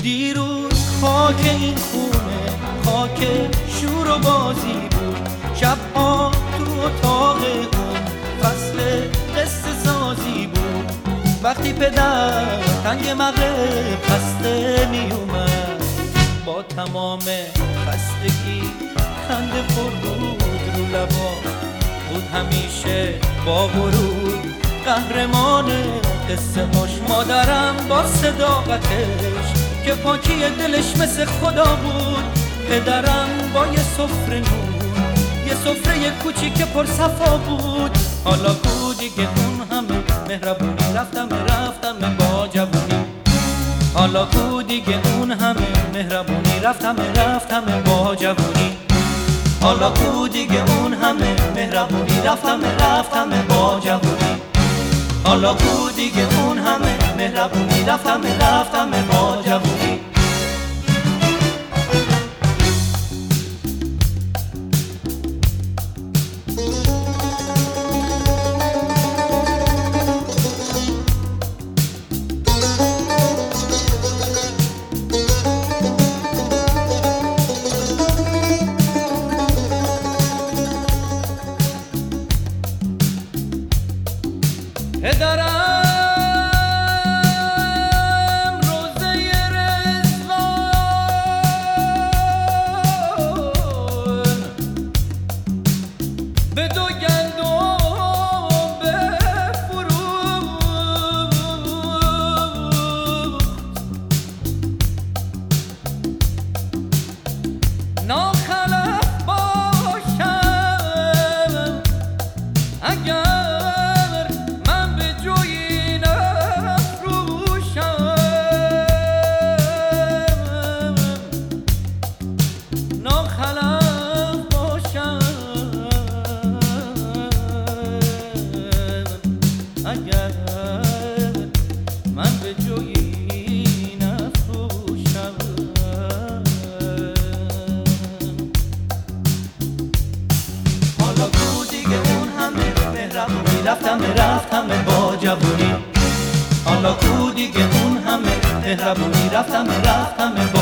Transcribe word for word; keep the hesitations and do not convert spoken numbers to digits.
دیروز خاک این خونه خاک شور و بازی بود، شبها تو اتاق اون فصل قصه سازی بود. وقتی پدر تنگ مغرب خسته می اومد، با تمام خستگی خنده پر بود رو لبا بود، همیشه با غرور قهرمان قصه هاش. مادرم با صداقتش که پاکی دلش مثل خدا بود، پدرم با یه سفره نور، یه سفره کوچیک پر صفا بود. حالا کو دیگه اون همه مهربونی، رفتم رفتم با جوونی. حالا کو دیگه اون همه مهربونی، رفتم رفتم با جوونی. حالا کو دیگه اون همه مهربونی، رفتم رفتم با جوونی. حالا کو دیگه اون همه مهربونی، رفتم رفتم با جوونی. پدرم روزه رضوان به دو گندم بفروخت، ناخلف باشم اگر اگر من به جویی نفروشم. حالا کو دیگه اون همه مهربونی، رفتم رفتم با جوونی. حالا کو دیگه اون همه مهربونی، رفتم رفتم